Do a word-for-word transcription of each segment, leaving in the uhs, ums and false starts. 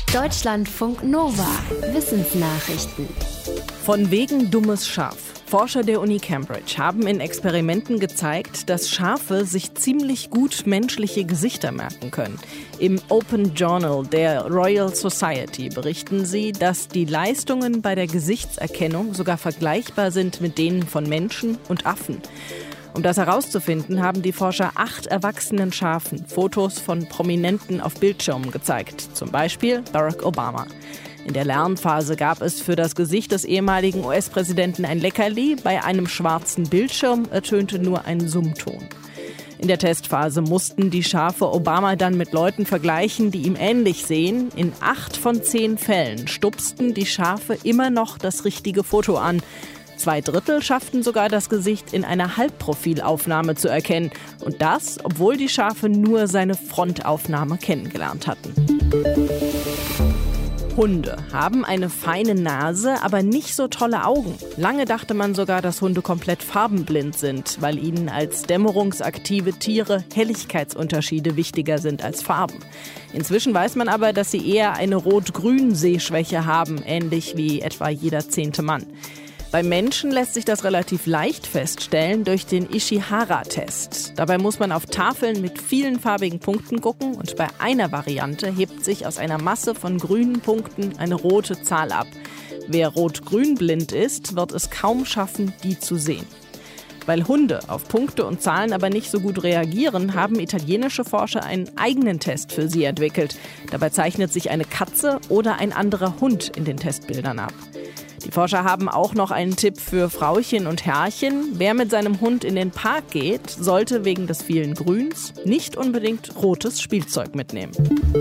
Deutschlandfunk Nova. Wissensnachrichten. Von wegen dummes Schaf. Forscher der Uni Cambridge haben in Experimenten gezeigt, dass Schafe sich ziemlich gut menschliche Gesichter merken können. Im Open Journal der Royal Society berichten sie, dass die Leistungen bei der Gesichtserkennung sogar vergleichbar sind mit denen von Menschen und Affen. Um das herauszufinden, haben die Forscher acht erwachsenen Schafen Fotos von Prominenten auf Bildschirmen gezeigt, zum Beispiel Barack Obama. In der Lernphase gab es für das Gesicht des ehemaligen U S-Präsidenten ein Leckerli, bei einem schwarzen Bildschirm ertönte nur ein Summton. In der Testphase mussten die Schafe Obama dann mit Leuten vergleichen, die ihm ähnlich sehen. In acht von zehn Fällen stupsten die Schafe immer noch das richtige Foto an. Zwei Drittel schafften sogar das Gesicht in einer Halbprofilaufnahme zu erkennen. Und das, obwohl die Schafe nur seine Frontaufnahme kennengelernt hatten. Hunde haben eine feine Nase, aber nicht so tolle Augen. Lange dachte man sogar, dass Hunde komplett farbenblind sind, weil ihnen als dämmerungsaktive Tiere Helligkeitsunterschiede wichtiger sind als Farben. Inzwischen weiß man aber, dass sie eher eine Rot-Grün-Sehschwäche haben, ähnlich wie etwa jeder zehnte Mann. Bei Menschen lässt sich das relativ leicht feststellen durch den Ishihara-Test. Dabei muss man auf Tafeln mit vielen farbigen Punkten gucken und bei einer Variante hebt sich aus einer Masse von grünen Punkten eine rote Zahl ab. Wer rot-grün blind ist, wird es kaum schaffen, die zu sehen. Weil Hunde auf Punkte und Zahlen aber nicht so gut reagieren, haben italienische Forscher einen eigenen Test für sie entwickelt. Dabei zeichnet sich eine Katze oder ein anderer Hund in den Testbildern ab. Die Forscher haben auch noch einen Tipp für Frauchen und Herrchen. Wer mit seinem Hund in den Park geht, sollte wegen des vielen Grüns nicht unbedingt rotes Spielzeug mitnehmen.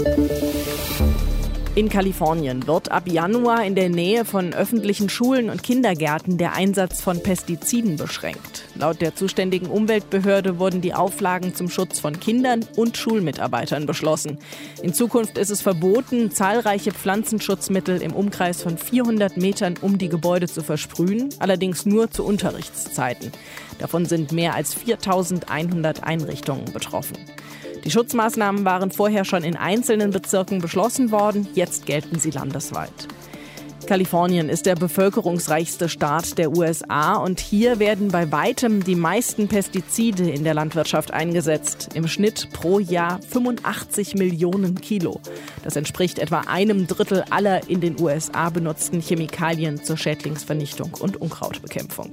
In Kalifornien wird ab Januar in der Nähe von öffentlichen Schulen und Kindergärten der Einsatz von Pestiziden beschränkt. Laut der zuständigen Umweltbehörde wurden die Auflagen zum Schutz von Kindern und Schulmitarbeitern beschlossen. In Zukunft ist es verboten, zahlreiche Pflanzenschutzmittel im Umkreis von vierhundert Metern um die Gebäude zu versprühen, allerdings nur zu Unterrichtszeiten. Davon sind mehr als viertausendeinhundert Einrichtungen betroffen. Die Schutzmaßnahmen waren vorher schon in einzelnen Bezirken beschlossen worden, jetzt gelten sie landesweit. Kalifornien ist der bevölkerungsreichste Staat der U S A und hier werden bei weitem die meisten Pestizide in der Landwirtschaft eingesetzt. Im Schnitt pro Jahr fünfundachtzig Millionen Kilo. Das entspricht etwa einem Drittel aller in den U S A benutzten Chemikalien zur Schädlingsvernichtung und Unkrautbekämpfung.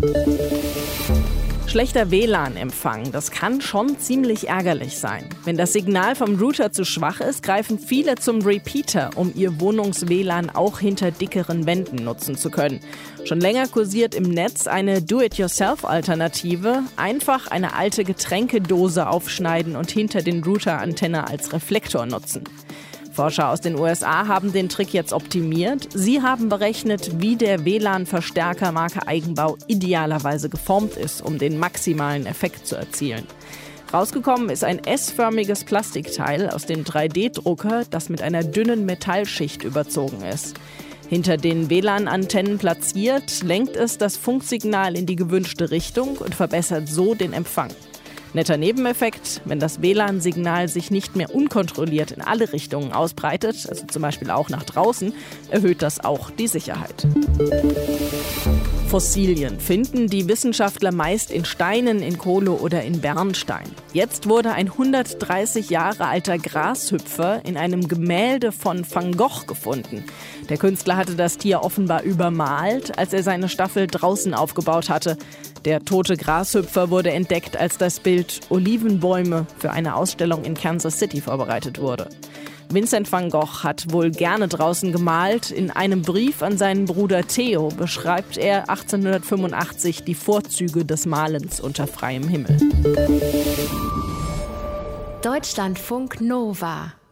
Schlechter W L A N-Empfang, das kann schon ziemlich ärgerlich sein. Wenn das Signal vom Router zu schwach ist, greifen viele zum Repeater, um ihr Wohnungs-W L A N auch hinter dickeren Wänden nutzen zu können. Schon länger kursiert im Netz eine Do-it-yourself-Alternative. Einfach eine alte Getränkedose aufschneiden und hinter den Router-Antenne als Reflektor nutzen. Forscher aus den U S A haben den Trick jetzt optimiert. Sie haben berechnet, wie der W L A N-Verstärker Marke Eigenbau idealerweise geformt ist, um den maximalen Effekt zu erzielen. Rausgekommen ist ein S-förmiges Plastikteil aus dem drei D Drucker, das mit einer dünnen Metallschicht überzogen ist. Hinter den W L A N-Antennen platziert, lenkt es das Funksignal in die gewünschte Richtung und verbessert so den Empfang. Netter Nebeneffekt, wenn das W L A N-Signal sich nicht mehr unkontrolliert in alle Richtungen ausbreitet, also zum Beispiel auch nach draußen, erhöht das auch die Sicherheit. Fossilien finden die Wissenschaftler meist in Steinen, in Kohle oder in Bernstein. Jetzt wurde ein hundertdreißig Jahre alter Grashüpfer in einem Gemälde von Van Gogh gefunden. Der Künstler hatte das Tier offenbar übermalt, als er seine Staffel draußen aufgebaut hatte. Der tote Grashüpfer wurde entdeckt, als das Bild Olivenbäume für eine Ausstellung in Kansas City vorbereitet wurde. Vincent van Gogh hat wohl gerne draußen gemalt. In einem Brief an seinen Bruder Theo beschreibt er achtzehnhundertfünfundachtzig die Vorzüge des Malens unter freiem Himmel. Deutschlandfunk Nova.